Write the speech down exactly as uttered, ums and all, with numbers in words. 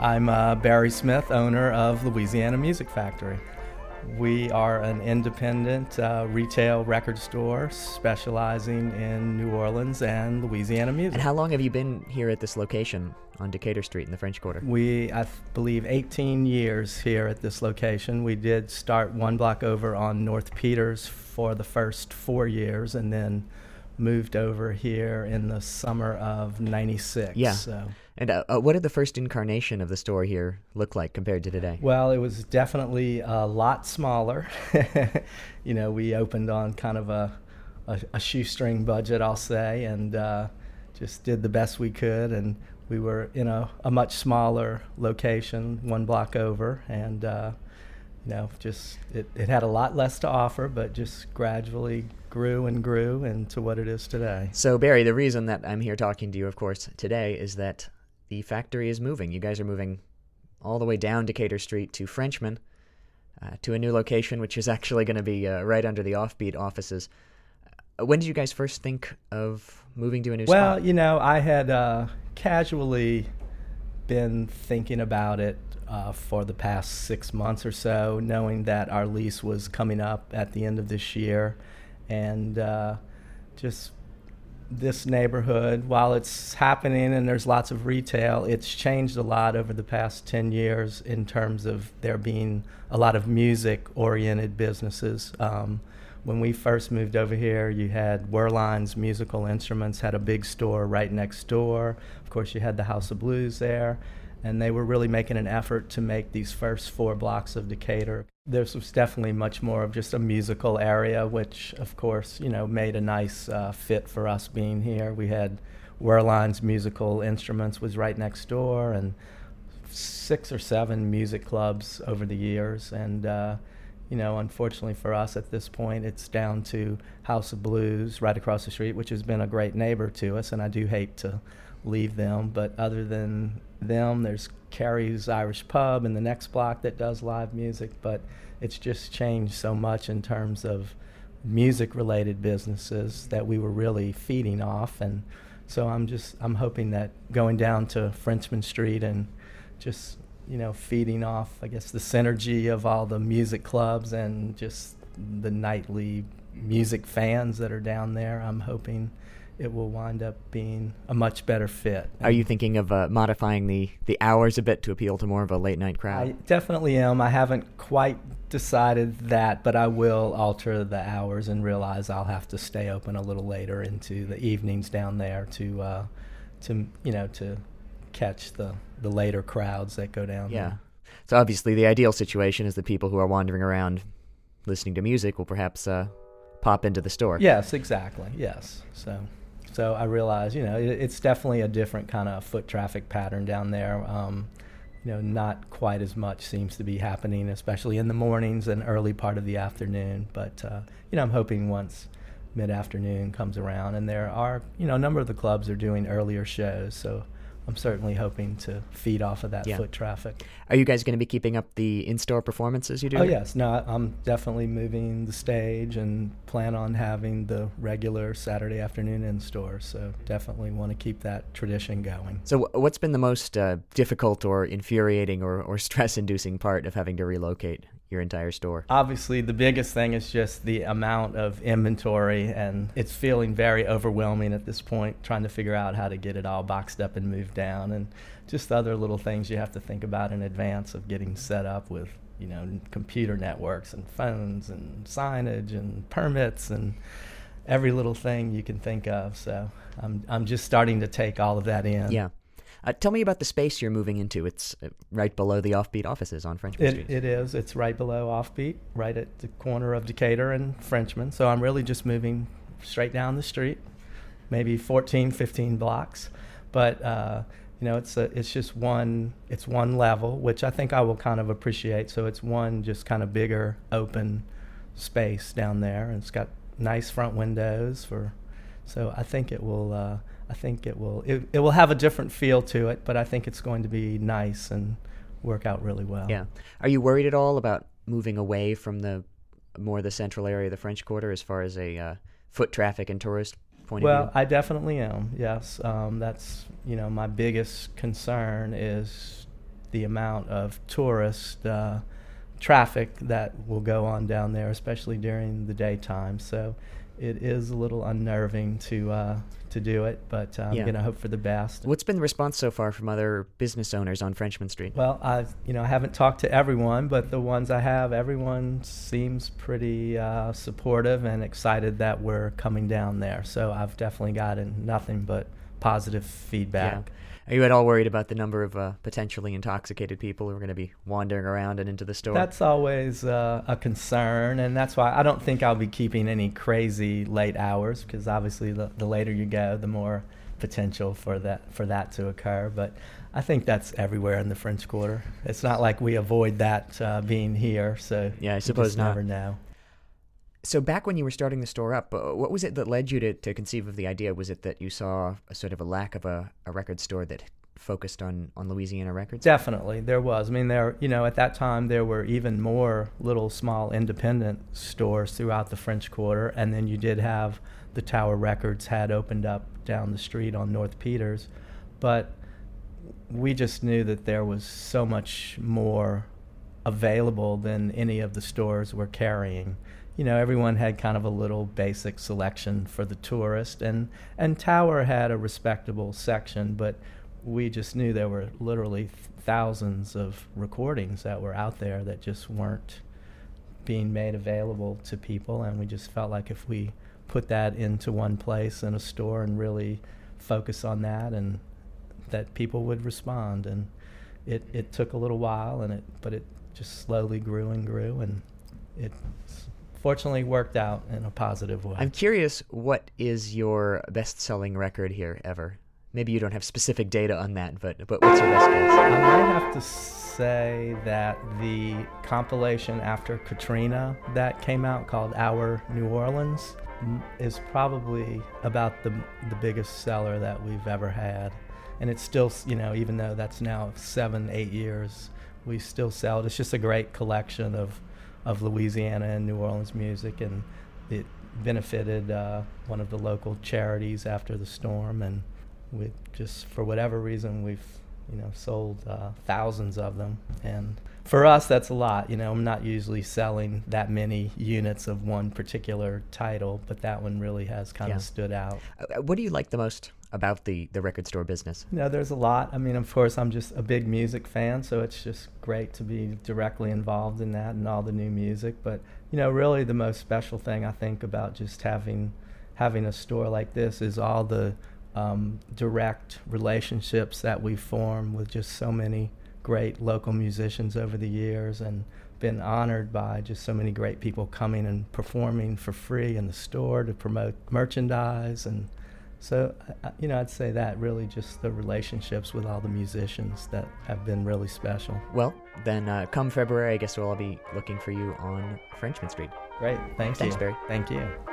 I'm uh, Barry Smith, owner of Louisiana Music Factory. We are an independent uh, retail record store specializing in New Orleans and Louisiana music. And how long have you been here at this location on Decatur Street in the French Quarter? We, I believe, eighteen years here at this location. We did start one block over on North Peters for the first four years and then moved over here in the summer of ninety-six. Yeah. So. And uh, uh, what did the first incarnation of the store here look like compared to today? Well, it was definitely a lot smaller. You know, we opened on kind of a, a, a shoestring budget, I'll say, and uh, just did the best we could. And we were in a, a much smaller location, one block over, and uh, you know, just it, it had a lot less to offer, but just gradually grew and grew into what it is today. So, Barry, the reason that I'm here talking to you, of course, today is that the factory is moving. You guys are moving all the way down Decatur Street to Frenchman, uh, to a new location, which is actually going to be uh, right under the Offbeat offices. Uh, when did you guys first think of moving to a new well, spot? Well, you know, I had uh, casually been thinking about it uh, for the past six months or so, knowing that our lease was coming up at the end of this year. And uh, just this neighborhood, while it's happening and there's lots of retail, it's changed a lot over the past ten years in terms of there being a lot of music-oriented businesses. Um, when we first moved over here, you had Werlein's Musical Instruments, had a big store right next door. Of course, you had the House of Blues there. And they were really making an effort to make these first four blocks of Decatur. This was definitely much more of just a musical area, which, of course, you know, made a nice uh, fit for us being here. We had Werlein's Musical Instruments was right next door, and six or seven music clubs over the years. And, uh, you know, unfortunately for us at this point, it's down to House of Blues right across the street, which has been a great neighbor to us, and I do hate to leave them, but other than them, there's Carrie's Irish Pub in the next block that does live music, but it's just changed so much in terms of music-related businesses that we were really feeding off. And so I'm just, I'm hoping that going down to Frenchman Street and just, you know, feeding off, I guess, the synergy of all the music clubs and just the nightly music fans that are down there, I'm hoping it will wind up being a much better fit. Are you thinking of uh, modifying the, the hours a bit to appeal to more of a late-night crowd? I definitely am. I haven't quite decided that, but I will alter the hours and realize I'll have to stay open a little later into the evenings down there to, uh, to you know, to catch the, the later crowds that go down yeah. there. So obviously the ideal situation is that people who are wandering around listening to music will perhaps uh, pop into the store. Yes, exactly. Yes. So... So I realize, you know, it, it's definitely a different kind of foot traffic pattern down there. Um, you know, not quite as much seems to be happening, especially in the mornings and early part of the afternoon. But, uh, you know, I'm hoping once mid-afternoon comes around, and there are, you know, a number of the clubs are doing earlier shows, so I'm certainly hoping to feed off of that yeah. foot traffic. Are you guys going to be keeping up the in-store performances you do? Oh, yes. No, I'm definitely moving the stage and plan on having the regular Saturday afternoon in-store, so definitely want to keep that tradition going. So what's been the most uh, difficult or infuriating or, or stress-inducing part of having to relocate your entire store? Obviously, the biggest thing is just the amount of inventory, and it's feeling very overwhelming at this point, trying to figure out how to get it all boxed up and moved down, and just other little things you have to think about in advance of getting set up with, you know, computer networks and phones and signage and permits and every little thing you can think of. So I'm I'm just starting to take all of that in. Yeah. Uh, tell me about the space you're moving into. It's uh, right below the Offbeat offices on Frenchman Street. It, it is. It's right below Offbeat, right at the corner of Decatur and Frenchman. So I'm really just moving straight down the street, maybe fourteen, fifteen blocks. But, uh, you know, it's a, it's just one, it's one level, which I think I will kind of appreciate. So it's one just kind of bigger, open space down there. And it's got nice front windows for, so I think it will, uh, I think it will it, it will have a different feel to it, but I think it's going to be nice and work out really well. Yeah. Are you worried at all about moving away from the more the central area of the French Quarter as far as a uh, foot traffic and tourist point well, of view? Well, I definitely am, yes. Um, that's, you know, my biggest concern is the amount of tourist uh, traffic that will go on down there, especially during the daytime. So it is a little unnerving to uh, to do it, but I'm Yeah. going to hope for the best. What's been the response so far from other business owners on Frenchman Street? Well, I you know I haven't talked to everyone, but the ones I have, everyone seems pretty uh, supportive and excited that we're coming down there. So I've definitely gotten nothing but positive feedback. Yeah. Are you at all worried about the number of uh, potentially intoxicated people who are going to be wandering around and into the store? That's always uh, a concern, and that's why I don't think I'll be keeping any crazy late hours, because obviously the, the later you go, the more potential for that for that to occur. But I think that's everywhere in the French Quarter. It's not like we avoid that uh, being here, so Yeah, I you suppose just not. never know. So back when you were starting the store up, uh, what was it that led you to, to conceive of the idea? Was it that you saw a sort of a lack of a, a record store that focused on, on Louisiana records? Definitely, there was. I mean, there you know at that time there were even more little small independent stores throughout the French Quarter, and then you did have the Tower Records had opened up down the street on North Peters, but we just knew that there was so much more available than any of the stores were carrying. You know, everyone had kind of a little basic selection for the tourist, and, and Tower had a respectable section, but we just knew there were literally thousands of recordings that were out there that just weren't being made available to people, and we just felt like if we put that into one place in a store and really focus on that, and that people would respond. And it, it took a little while, and it but it just slowly grew and grew, and it fortunately worked out in a positive way. I'm curious, what is your best-selling record here ever? Maybe you don't have specific data on that, but but what's your best guess? I might have to say that the compilation after Katrina that came out called Our New Orleans m- is probably about the the biggest seller that we've ever had. And it's still, you know, even though that's now seven, eight years, we still sell it. It's just a great collection of, of Louisiana and New Orleans music, and it benefited uh, one of the local charities after the storm, and we just, for whatever reason, we've, you know, sold uh, thousands of them. And for us, that's a lot. You know, I'm not usually selling that many units of one particular title, but that one really has kind Yeah. of stood out. Uh, What do you like the most about the, the record store business? You know, there's a lot. I mean, of course, I'm just a big music fan, so it's just great to be directly involved in that and all the new music. But, you know, really the most special thing I think about just having having a store like this is all the um, direct relationships that we form with just so many great local musicians over the years, and been honored by just so many great people coming and performing for free in the store to promote merchandise. And so, uh, you know, I'd say that really just the relationships with all the musicians that have been really special. Well, then uh, come February, I guess we'll all be looking for you on Frenchman Street. Great. Thank Thanks, you. Barry. Thank you.